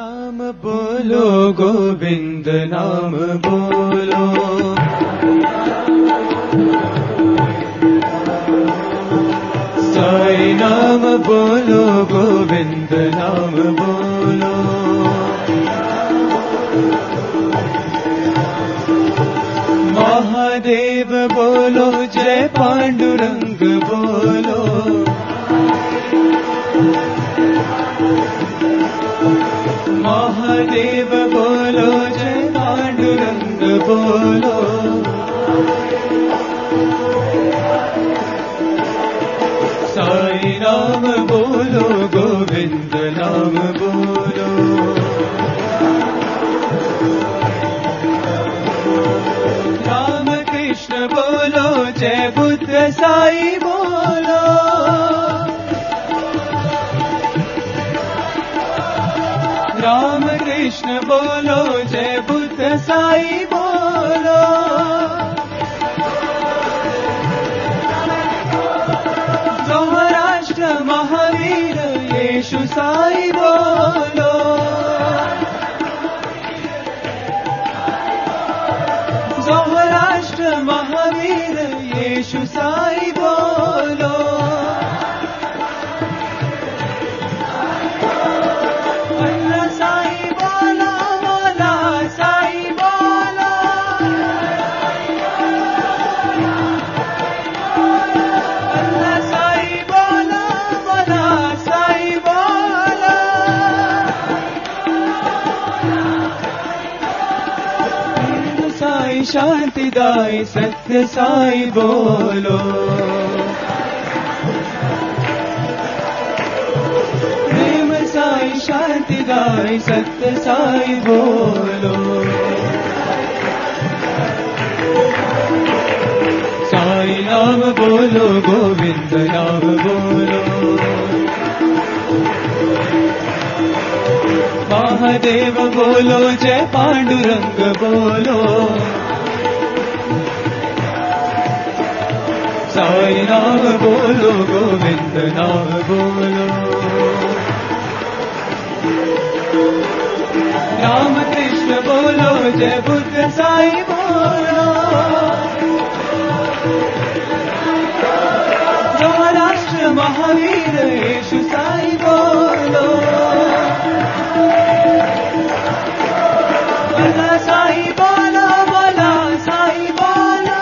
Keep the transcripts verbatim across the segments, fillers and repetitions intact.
नाम बोलो गोविंद नाम बोलो, साई नाम बोलो गोविंद नाम बोलो, महादेव बोलो जय पांडुरंग बोलो, महादेव बोलो जय पांडुरंग बोलो, साई नाम बोलो गोविंद नाम बोलो, राम कृष्ण बोलो जय बुद्ध साई बोलो, राम कृष्ण बोलो जय बुद्ध साई बोलो, सौराष्ट्र महावीर येशु साई बोलो, सौराष्ट्र महावीर येशु साई बोलो, शांतिदायी सत्य साई बोलो, प्रेम साई शांतिदायी सत्य साई बोलो, साई नाम बोलो गोविंद नाम बोलो, महादेव बोलो जय पांडुरंग बोलो, साई नाम बोलो गोविंद नाम बोलो, राम कृष्ण बोलो जय बुद्ध साई बोलो, सौराष्ट्र महावीर येशु साई बोलो, बोला साई बोलो, बोला साई बोलो,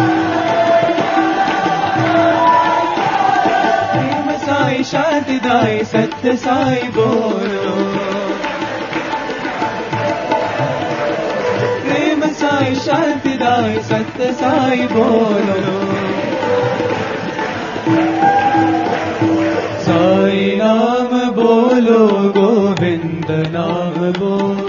साई शांतिदायी सत्य साई बोलो, प्रेम साई शांतिदायी सत्य साई बोलो, साई नाम बोलो गोविंद नाम बोलो।